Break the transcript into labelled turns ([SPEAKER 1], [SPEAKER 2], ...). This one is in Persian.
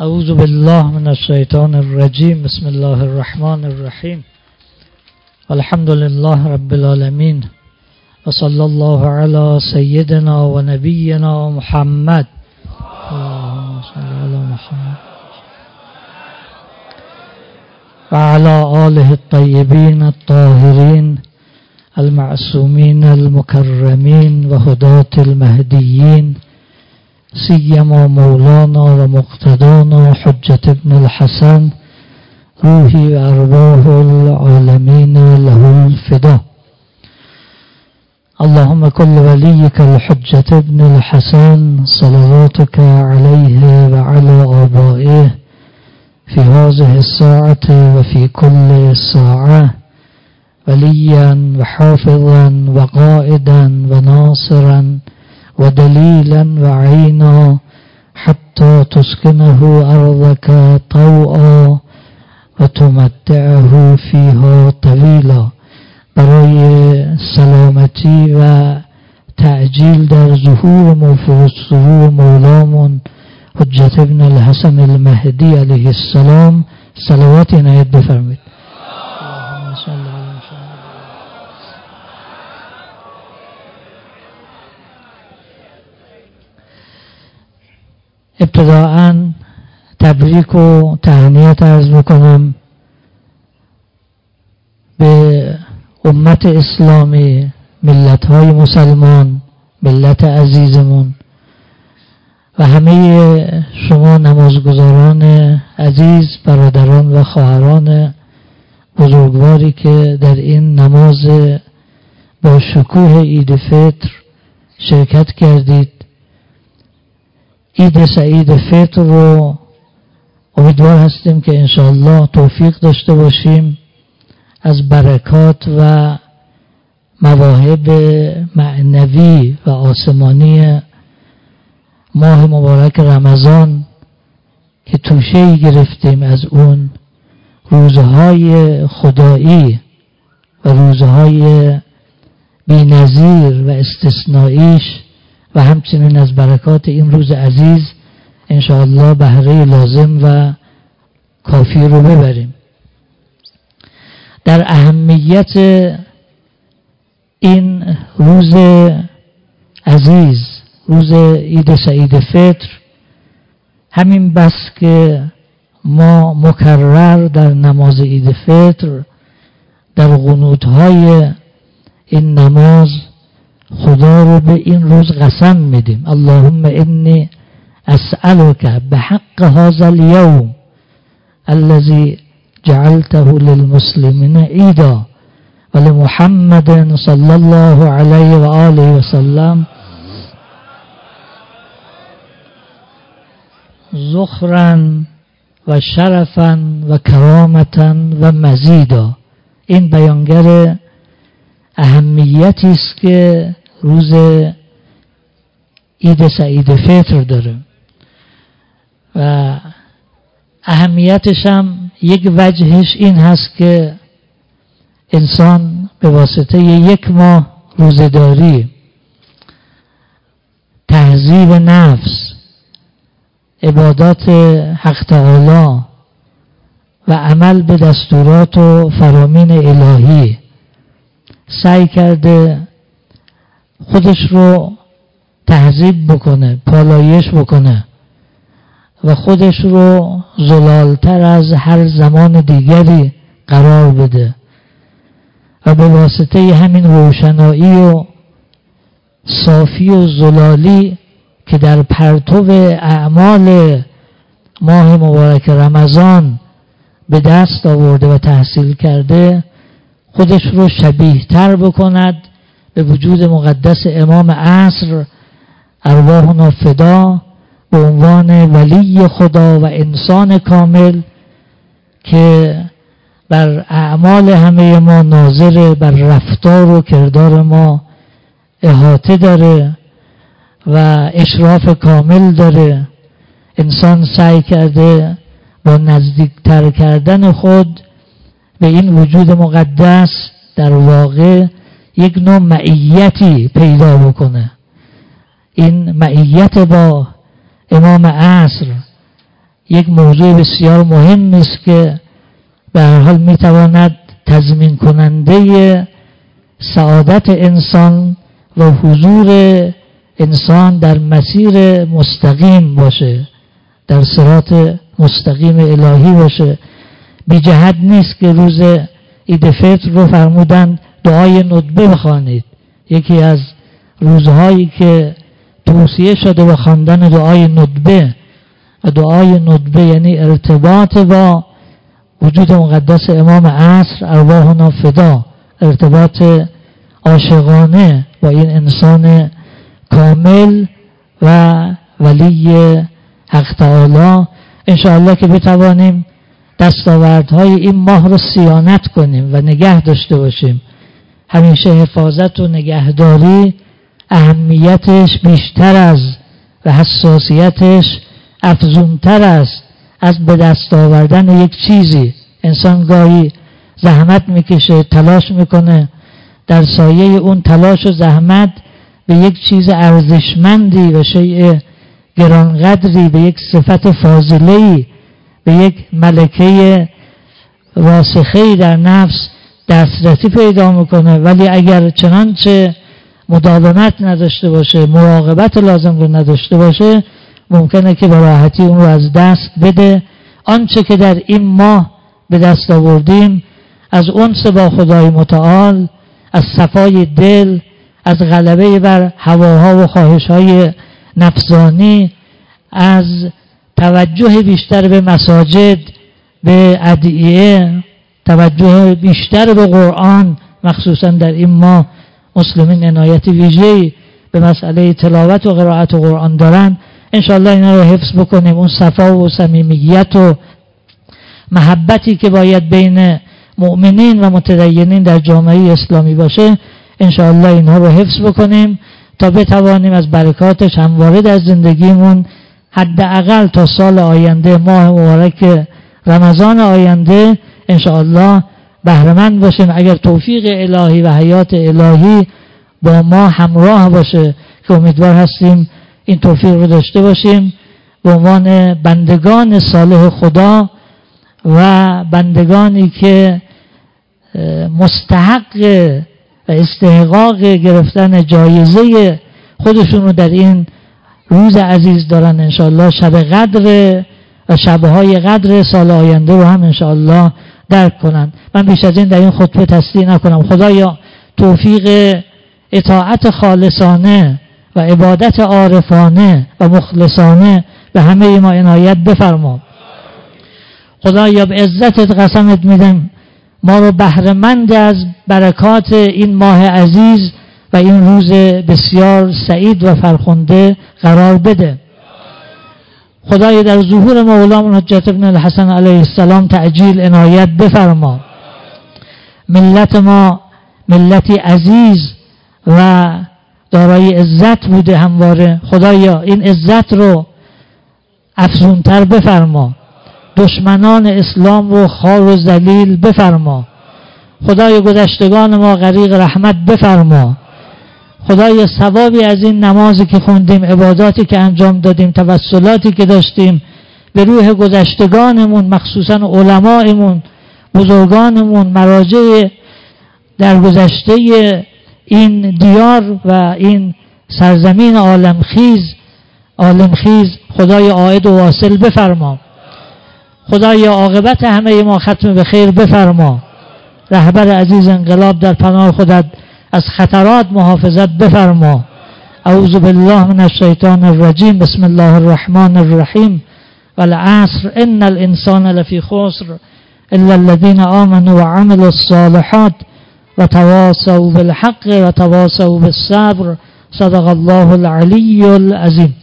[SPEAKER 1] اعوذ بالله من الشیطان الرجیم. بسم الله الرحمن الرحیم. الحمد لله رب العالمین و صلی الله علی سیدنا و نبینا محمد. اللهم صل علی محمد و علی آله الطیبین الطاهرین المعصومین المکرمین و هداة المهدیین، سیما مولانا و مقتدانا حجت ابن الحسن روحی و ارواح العالمین له الفدا. اللهم كل وليك الحجة ابن الحسن صلواتك عليه وعلى آبائه في هذه الساعة وفي كل ساعة وليا وحافظا وقائدا وناصرا ودليلا وعينا حتى تسكنه أرضك طوعا وتمتعه فيها طويلا. برای سلامتی و تعجیل در ظهور مولامون حجت ابن الحسن المهدی علیه السلام صلوات عنایت بفرمایید. اللهم صل علی محمد. ابتداءً تبریک و تهنیت عرض میکنم به امت اسلامی، ملت های مسلمان، ملت عزیزمون و همه شما نمازگزاران عزیز، برادران و خواهران بزرگواری که در این نماز با شکوه عید فطر شرکت کردید. عید سعید فطر رو امیدوار هستیم که انشاءالله توفیق داشته باشیم از برکات و مواهب معنوی و آسمانی ماه مبارک رمضان که توشه‌ای گرفتیم از اون روزهای خدایی و روزهای بی‌نظیر و استثنائیش و همچنین از برکات این روز عزیز انشاءالله بهره لازم و کافی رو ببریم. در اهمیت این روز عزیز، روز عید سعید فطر، همین بس که ما مکرر در نماز عید فطر در قنوت‌های این نماز خدا رو به این روز قسم میدیم. اللهم انی اسألک بحق هذا اليوم الذي جعلته للمسلمين عيدا ولمحمد صلى الله عليه وآله وسلم ذخرا و شرفا و کرامتا و مزیدا. این بیانگر اهمیتی است که روز عید سعید فطر داره و اهمیتش هم یک وجهش این هست که انسان به واسطه یک ماه روزداری، تهذیب نفس، عبادات حق تعالی و عمل به دستورات و فرامین الهی سعی کرده خودش رو تهذیب بکنه، پالایش بکنه و خودش رو زلالتر از هر زمان دیگری قرار بده و به واسطه همین روشنایی و صافی و زلالی که در پرتو اعمال ماه مبارک رمضان به دست آورده و تحصیل کرده، خودش رو شبیه تر بکند به وجود مقدس امام عصر ارواحنا فدا به عنوان ولی خدا و انسان کامل که بر اعمال همه ما ناظر، بر رفتار و کردار ما احاطه داره و اشراف کامل داره. انسان سعی کرده با نزدیکتر کردن خود به این وجود مقدس در واقع یک نوع معیتی پیدا بکنه. این معیت با امام عصر یک موضوع بسیار مهم است که به هر حال میتواند تضمین کننده سعادت انسان و حضور انسان در مسیر مستقیم باشه، در صراط مستقیم الهی باشه. بی جهت نیست که روز عید فطر رو فرمودن دعای ندبه بخوانید. یکی از روزهایی که توصیه شده به خواندن دعای ندبه، و دعای ندبه یعنی ارتباط با وجود مقدس امام عصر ارواحنا فدا، ارتباط عاشقانه با این انسان کامل و ولی حق تعالی. انشاءالله که بتوانیم دستاوردهای این ماه رو صیانت کنیم و نگه داشته باشیم. همیشه حفاظت و نگهداری اهمیتش بیشتر از و حساسیتش افزونتر است از به دست آوردن یک چیزی. انسان گاهی زحمت میکشه، تلاش میکنه، در سایه اون تلاش و زحمت به یک چیز ارزشمندی، به شیء گرانقدری، به یک صفت فاضله‌ای، به یک ملکه راسخه‌ای در نفس دسترسی پیدا میکنه. ولی اگر چنانچه مداومت نداشته باشه، مراقبت لازم رو نداشته باشه، ممکنه که به راحتی اون رو از دست بده. آنچه که در این ماه به دست آوردیم از انس با خدای متعال، از صفای دل، از غلبه بر هواها و خواهشهای نفسانی، از توجه بیشتر به مساجد، به ادعیه، توجه بیشتر به قرآن، مخصوصا در این ماه مسلمین عنایت ویژه‌ای به مسئله تلاوت و قرائت قرآن دارن. انشاءالله اینا رو حفظ بکنیم. اون صفا و صمیمیت و محبتی که باید بین مؤمنین و متدینین در جامعه اسلامی باشه، انشاءالله اینها رو حفظ بکنیم تا بتوانیم از برکاتش همواره در زندگیمون حداقل تا سال آینده، ماه مبارک رمضان آینده، انشاءالله بهره‌مند باشیم. اگر توفیق الهی و حیات الهی با ما همراه باشه، که امیدوار هستیم این توفیق رو داشته باشیم، به عنوان بندگان صالح خدا و بندگانی که مستحق و استحقاق گرفتن جایزه خودشون رو در این روز عزیز دارن. انشاءالله شب قدر و شبهای قدر سال آینده رو هم انشاءالله درک کنن. من بیش از این در این خطبه تصدیق نکنم. خدایا توفیق اطاعت خالصانه و عبادت عارفانه و مخلصانه به همه ما عنایت بفرما. خدایا به عزتت قسمت میدم ما رو بهره‌مند از برکات این ماه عزیز و این روز بسیار سعید و فرخنده قرار بده. خدای در ظهور مولامون حجت ابن الحسن علیه السلام تعجیل عنایت بفرما. ملت ما ملتی عزیز و دارای عزت بوده همواره. خدایا این عزت رو افزونتر بفرما، دشمنان اسلام رو خوار و ذلیل بفرما. خدای گذشتگان ما غریق رحمت بفرما. خدای ثوابی از این نمازی که خوندیم، عباداتی که انجام دادیم، توسلاتی که داشتیم به روح گذشتگانمون، مخصوصا علمایمون، بزرگانمون، مراجع در گذشته این دیار و این سرزمین عالمخیز، خدای عائد و واصل بفرما. خدای عاقبت همه ما ختم به خیر بفرما. رهبر عزیز انقلاب در پناه خودت از خطرات محافظت بفرما. اعوذ بالله من الشیطان الرجیم. بسم الله الرحمن الرحیم. والعصر ان الانسان لفی خسر الا الذين آمنوا وعملوا الصالحات وتواصوا بالحق وتواصوا بالصبر. صدق الله العلی العظیم.